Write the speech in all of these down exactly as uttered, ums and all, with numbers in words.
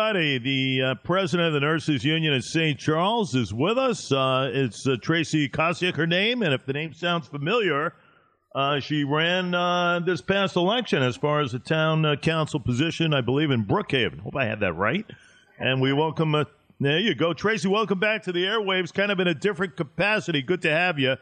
Friday. The uh, president of the Nurses Union in Saint Charles is with us. Uh, it's uh, Tracy Kosiak, her name, and if the name sounds familiar, uh, she ran uh, this past election as far as the town uh, council position, I believe, in Brookhaven. Hope I had that right. And we welcome, uh, there you go. Tracy, welcome back to the airwaves, kind of in a different capacity. Good to have you.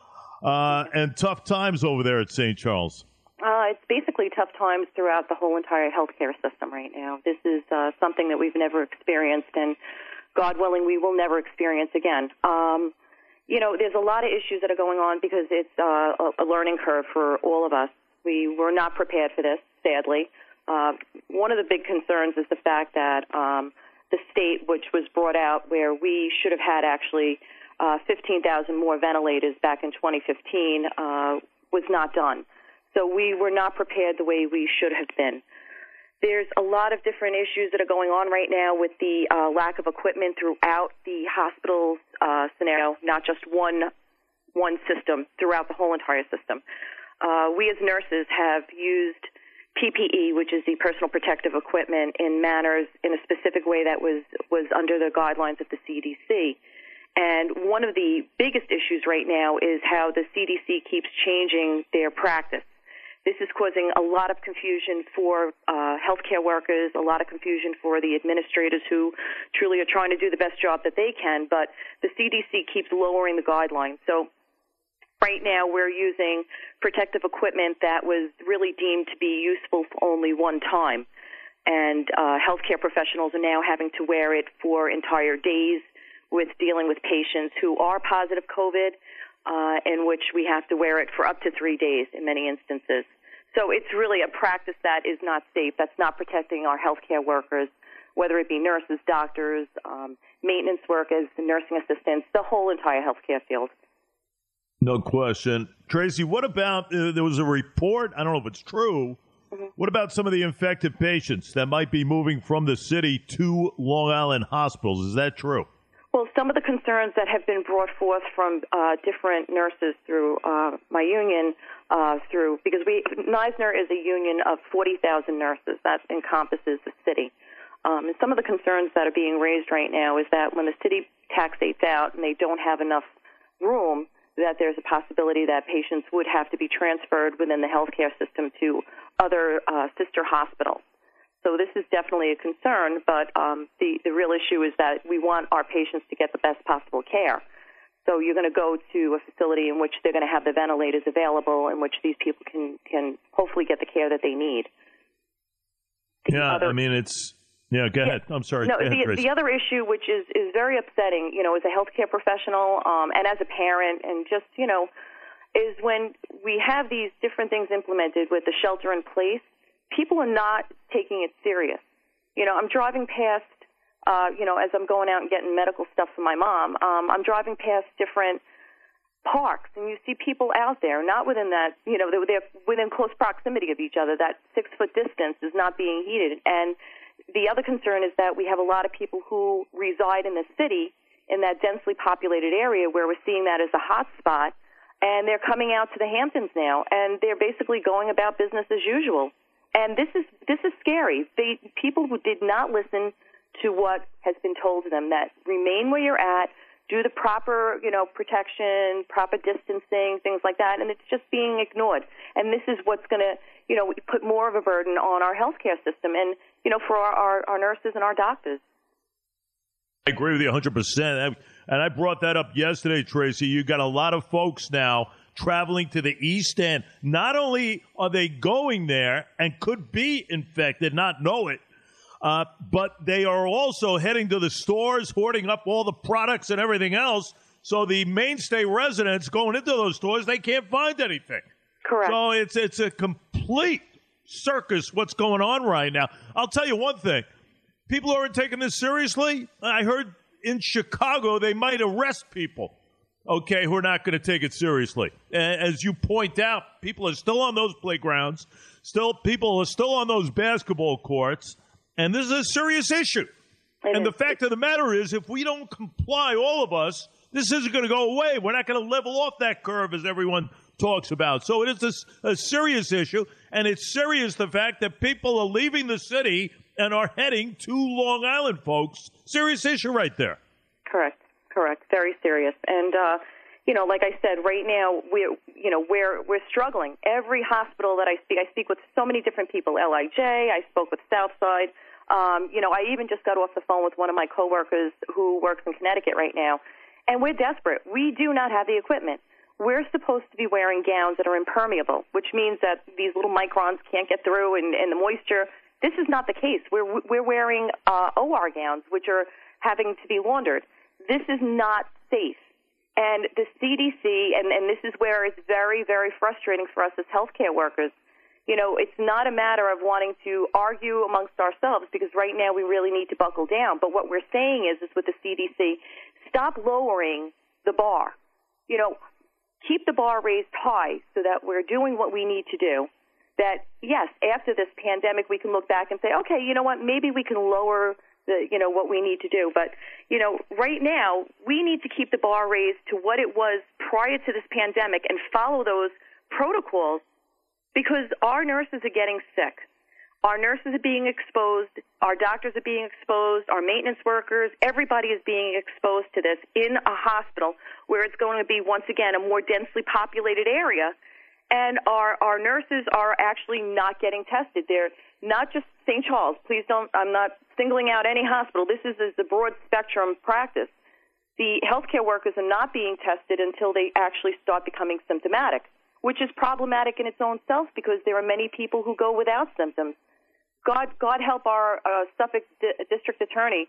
Uh, and tough times over there at Saint Charles. Uh, it's basically tough times throughout the whole entire healthcare system right now. This is uh, something that we've never experienced, and God willing, we will never experience again. Um, you know, there's a lot of issues that are going on because it's uh, a learning curve for all of us. We were not prepared for this, sadly. Uh, one of the big concerns is the fact that um, the state, which was brought out where we should have had actually uh, fifteen thousand more ventilators back in twenty fifteen, uh, was not done. So we were not prepared the way we should have been. There's a lot of different issues that are going on right now with the uh, lack of equipment throughout the hospital uh, scenario, not just one one system, throughout the whole entire system. Uh, we as nurses have used P P E, which is the personal protective equipment, in manners in a specific way that was, was under the guidelines of the C D C. And one of the biggest issues right now is how the C D C keeps changing their practice. This is causing a lot of confusion for uh, healthcare workers, a lot of confusion for the administrators who truly are trying to do the best job that they can, but the C D C keeps lowering the guidelines. So right now we're using protective equipment that was really deemed to be useful for only one time, and uh, healthcare professionals are now having to wear it for entire days with dealing with patients who are positive COVID, Uh, in which we have to wear it for up to three days in many instances. So it's really a practice that is not safe. That's not protecting our healthcare workers, whether it be nurses, doctors, um, maintenance workers, nursing assistants, the whole entire healthcare field. No question. Tracy, what about, uh, there was a report, I don't know if it's true, mm-hmm. What about some of the infected patients that might be moving from the city to Long Island hospitals? Is that true? Well, some of the concerns that have been brought forth from uh, different nurses through uh, my union, uh, through because we N I S N R is a union of forty thousand nurses that encompasses the city. Um, and some of the concerns that are being raised right now is that when the city taxates out and they don't have enough room, that there's a possibility that patients would have to be transferred within the healthcare system to other uh, sister hospitals. So this is definitely a concern, but um, the, the real issue is that we want our patients to get the best possible care. So you're going to go to a facility in which they're going to have the ventilators available, in which these people can, can hopefully get the care that they need. The yeah, other, I mean, it's... Yeah, go ahead. Yeah, I'm sorry. No, ahead, the, the other issue, which is, is very upsetting, you know, as a healthcare professional um, and as a parent and just, you know, is when we have these different things implemented with the shelter in place, people are not taking it serious. You know, I'm driving past, uh, you know, as I'm going out and getting medical stuff for my mom, um, I'm driving past different parks, and you see people out there, not within that, you know, they're, they're within close proximity of each other. That six-foot distance is not being heeded. And the other concern is that we have a lot of people who reside in the city, in that densely populated area where we're seeing that as a hot spot, and they're coming out to the Hamptons now, and they're basically going about business as usual. And this is this is scary. They, people who did not listen to what has been told to them, that remain where you're at, do the proper, you know, protection, proper distancing, things like that, and it's just being ignored. And this is what's going to, you know, put more of a burden on our healthcare system and, you know, for our, our, our nurses and our doctors. I agree with you one hundred percent. And I brought that up yesterday, Tracy. You got a lot of folks now traveling to the East End. Not only are they going there and could be infected, not know it, uh, but they are also heading to the stores, hoarding up all the products and everything else. So the mainstay residents going into those stores, they can't find anything. Correct. So it's it's a complete circus what's going on right now. I'll tell you one thing. People aren't taking this seriously. I heard in Chicago they might arrest people. Okay, who are not going to take it seriously. As you point out, people are still on those playgrounds. Still, people are still on those basketball courts. And this is a serious issue. It and is. the fact of the matter is, if we don't comply, all of us, this isn't going to go away. We're not going to level off that curve as everyone talks about. So it is a, a serious issue. And it's serious the fact that people are leaving the city and are heading to Long Island, folks. Serious issue right there. Correct. Correct. Very serious. And, uh, you know, like I said, right now we're, you know, we're we're struggling. Every hospital that I speak, I speak with so many different people. L I J. I spoke with Southside. Um, you know, I even just got off the phone with one of my coworkers who works in Connecticut right now, and we're desperate. We do not have the equipment. We're supposed to be wearing gowns that are impermeable, which means that these little microns can't get through, and, and the moisture. This is not the case. We're we're wearing uh, O R gowns, which are having to be laundered. This is not safe. And the C D C, and, and this is where it's very, very frustrating for us as healthcare workers. You know, it's not a matter of wanting to argue amongst ourselves, because right now we really need to buckle down. But what we're saying is, is with the C D C, stop lowering the bar. You know, keep the bar raised high so that we're doing what we need to do. That, yes, after this pandemic, we can look back and say, okay, you know what, maybe we can lower the, you know, what we need to do. But, you know, right now, we need to keep the bar raised to what it was prior to this pandemic and follow those protocols, because our nurses are getting sick. Our nurses are being exposed. Our doctors are being exposed. Our maintenance workers, everybody is being exposed to this in a hospital where it's going to be, once again, a more densely populated area. And our, our nurses are actually not getting tested. They're not just Saint Charles. Please don't, I'm not singling out any hospital. This is, is the broad spectrum practice. The healthcare workers are not being tested until they actually start becoming symptomatic, which is problematic in its own self, because there are many people who go without symptoms. God, God help our uh, Suffolk di- district attorney.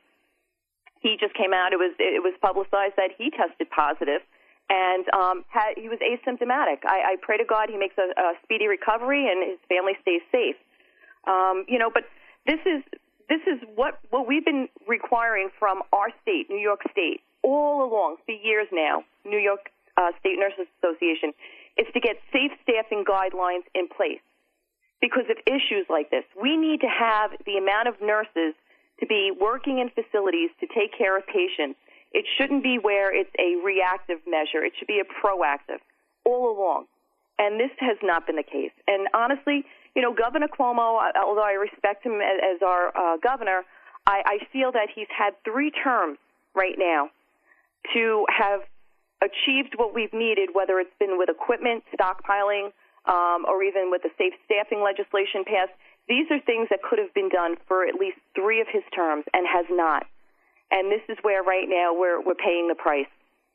He just came out. It was, it was publicized that he tested positive, and um, had, he was asymptomatic. I, I pray to God he makes a, a speedy recovery and his family stays safe. Um, you know, but this is this is what what we've been requiring from our state, New York State, all along for years now. New York uh, State Nurses Association is to get safe staffing guidelines in place because of issues like this. We need to have the amount of nurses to be working in facilities to take care of patients. It shouldn't be where it's a reactive measure. It should be a proactive all along. And this has not been the case. And honestly, you know, Governor Cuomo, although I respect him as our uh, governor, I, I feel that he's had three terms right now to have achieved what we've needed, whether it's been with equipment, stockpiling, um, or even with the safe staffing legislation passed. These are things that could have been done for at least three of his terms and has not. And this is where right now we're we're paying the price.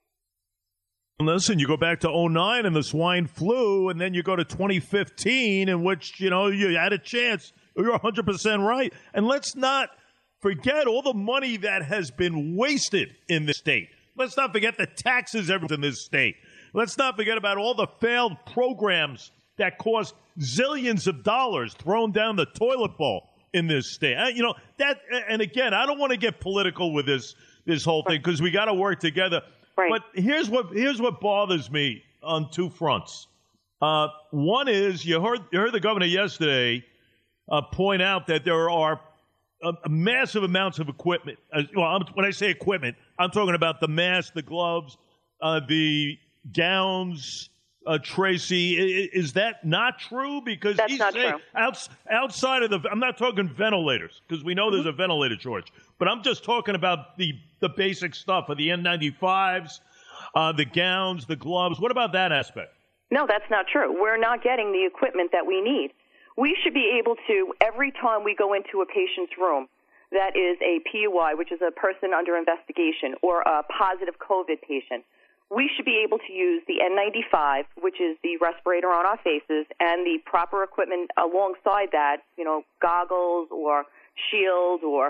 Listen, you go back to oh nine and the swine flu, and then you go to twenty fifteen, in which, you know, you had a chance. You're one hundred percent right. And let's not forget all the money that has been wasted in this state. Let's not forget the taxes in this state. Let's not forget about all the failed programs that cost zillions of dollars thrown down the toilet bowl in this state. You know, that, and again, I don't want to get political with this this whole thing, because we got to work together. Right. But here's what here's what bothers me on two fronts. Uh, one is you heard you heard the governor yesterday uh, point out that there are a, a massive amounts of equipment. Uh, well, I'm, when I say equipment, I'm talking about the masks, the gloves, uh, the gowns. Uh, Tracy, is that not true? Because That's he's not saying true. Outs, outside of the, I'm not talking ventilators, because we know there's a ventilator shortage, but I'm just talking about the, the basic stuff of the N ninety-fives, uh, the gowns, the gloves. What about that aspect? No, that's not true. We're not getting the equipment that we need. We should be able to, every time we go into a patient's room that is a P U I, which is a person under investigation, or a positive COVID patient, we should be able to use the N ninety-five, which is the respirator on our faces, and the proper equipment alongside that, you know, goggles or shield or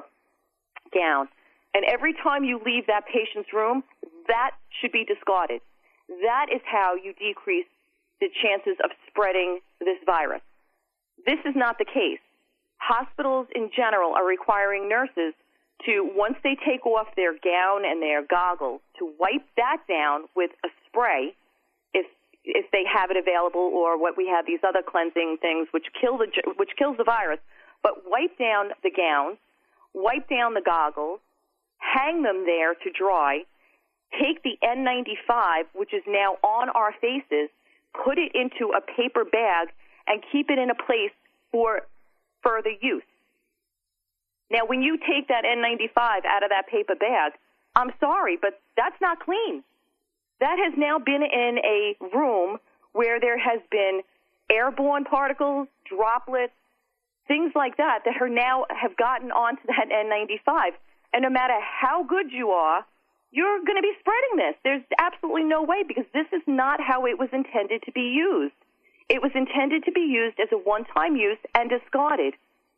gown. And every time you leave that patient's room, that should be discarded. That is how you decrease the chances of spreading this virus. This is not the case. Hospitals in general are requiring nurses to, once they take off their gown and their goggles, to wipe that down with a spray, if if they have it available, or what we have, these other cleansing things which kill the which kills the virus. But wipe down the gowns, wipe down the goggles, hang them there to dry. Take the N ninety-five, which is now on our faces, put it into a paper bag, and keep it in a place for further use. Now, when you take that N ninety-five out of that paper bag, I'm sorry, but that's not clean. That has now been in a room where there has been airborne particles, droplets, things like that that are now have gotten onto that N ninety-five. And no matter how good you are, you're going to be spreading this. There's absolutely no way, because this is not how it was intended to be used. It was intended to be used as a one-time use and discarded.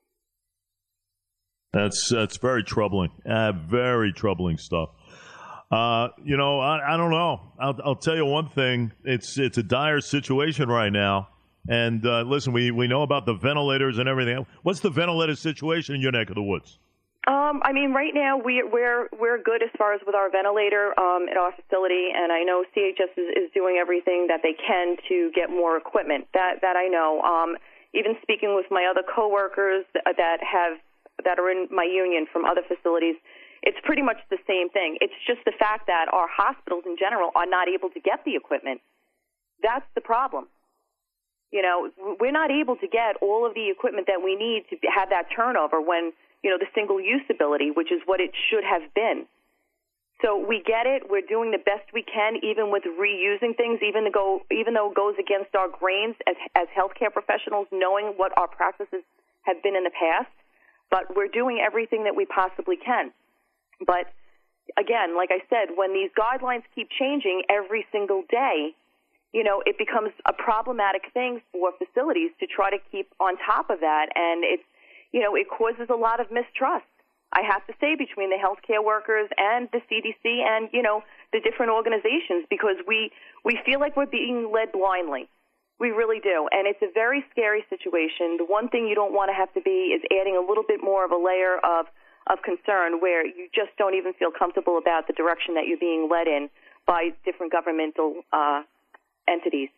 That's that's very troubling. Uh, very troubling stuff. Uh, you know, I, I don't know. I'll, I'll tell you one thing. It's it's a dire situation right now. And uh, listen, we, we know about the ventilators and everything. What's the ventilator situation in your neck of the woods? Um, I mean, right now we, we're we're good as far as with our ventilator um, at our facility, and I know C H S is, is doing everything that they can to get more equipment. That that I know. Um, even speaking with my other coworkers that have that are in my union from other facilities, it's pretty much the same thing. It's just the fact that our hospitals in general are not able to get the equipment. That's the problem. You know, we're not able to get all of the equipment that we need to have that turnover when, you know, the single-use ability, which is what it should have been. So we get it. We're doing the best we can, even with reusing things, even to go, even though it goes against our grains as, as healthcare professionals, knowing what our practices have been in the past. But we're doing everything that we possibly can. But, again, like I said, when these guidelines keep changing every single day, you know, it becomes a problematic thing for facilities to try to keep on top of that. And it's, you know, it causes a lot of mistrust, I have to say, between the healthcare workers and the C D C and, you know, the different organizations, because we, we feel like we're being led blindly. We really do. And it's a very scary situation. The one thing you don't want to have to be is adding a little bit more of a layer of, of concern where you just don't even feel comfortable about the direction that you're being led in by different governmental uh, entities.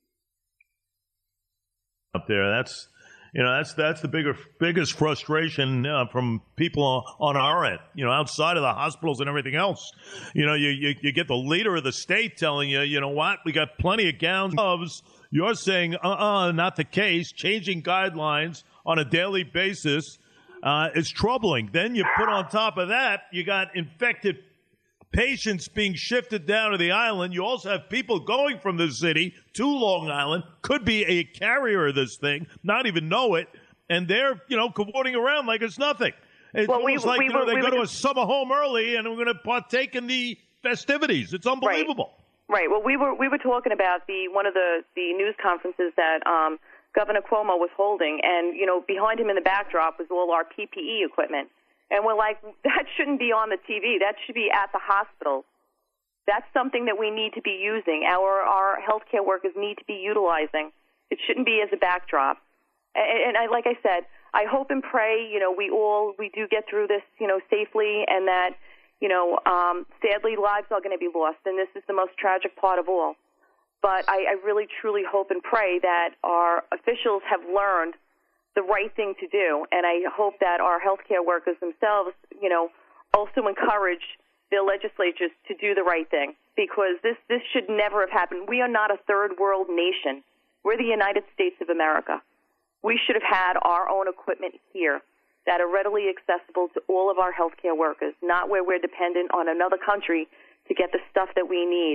Up there, that's, you know, that's that's the bigger biggest frustration uh, from people on our end, you know, outside of the hospitals and everything else. You know, you, you, you get the leader of the state telling you, you know what, we got plenty of gowns, gloves. You're saying, uh-uh, not the case. Changing guidelines on a daily basis uh, is troubling. Then you put on top of that, you got infected patients being shifted down to the island. You also have people going from the city to Long Island, could be a carrier of this thing, not even know it, and they're, you know, cavorting around like it's nothing. It's well, almost we, like, we, you know, we, they we, go we, to a summer home early and we're going to partake in the festivities. It's unbelievable. Right. Right. Well, we were we were talking about the one of the, the news conferences that um, Governor Cuomo was holding, and, you know, behind him in the backdrop was all our P P E equipment. And we're like, that shouldn't be on the T V. That should be at the hospital. That's something that we need to be using. Our our healthcare workers need to be utilizing. It shouldn't be as a backdrop. And, and I, like I said, I hope and pray, you know, we all, we do get through this, you know, safely, and that, you know, um, sadly, lives are going to be lost, and this is the most tragic part of all. But I, I really, truly hope and pray that our officials have learned the right thing to do, and I hope that our healthcare workers themselves, you know, also encourage their legislatures to do the right thing, because this, this should never have happened. We are not a third world nation. We're the United States of America. We should have had our own equipment here that are readily accessible to all of our healthcare workers, not where we're dependent on another country to get the stuff that we need.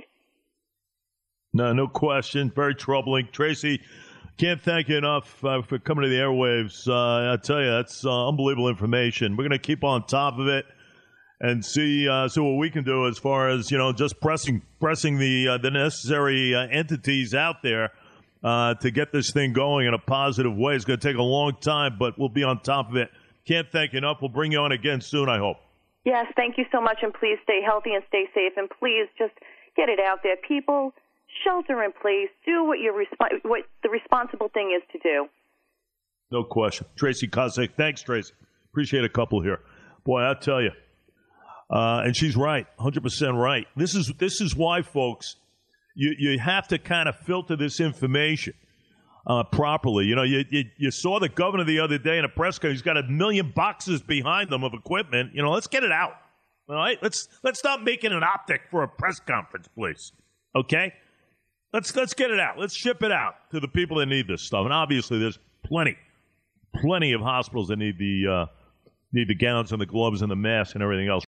No, no question. Very troubling. Tracy, can't thank you enough uh, for coming to the airwaves. Uh, I tell you, that's uh, unbelievable information. We're going to keep on top of it and see uh, see what we can do as far as, you know, just pressing pressing the uh, the necessary uh, entities out there uh, to get this thing going in a positive way. It's going to take a long time, but we'll be on top of it. Can't thank you enough. We'll bring you on again soon, I hope. Yes, thank you so much, and please stay healthy and stay safe, and please just get it out there. People, shelter in place. Do what your resp- what the responsible thing is to do. No question. Tracy Kosick. Thanks, Tracy. Appreciate a couple here. Boy, I tell you. Uh, and she's right, one hundred percent right. This is this is why, folks, you, you have to kind of filter this information uh, properly. You know, you, you you saw the governor the other day in a press conference. He's got a million boxes behind them of equipment. You know, let's get it out. All right? Let's let's stop making an optic for a press conference, please. Okay? Let's let's get it out. Let's ship it out to the people that need this stuff. And obviously, there's plenty, plenty of hospitals that need the uh, need the gowns and the gloves and the masks and everything else.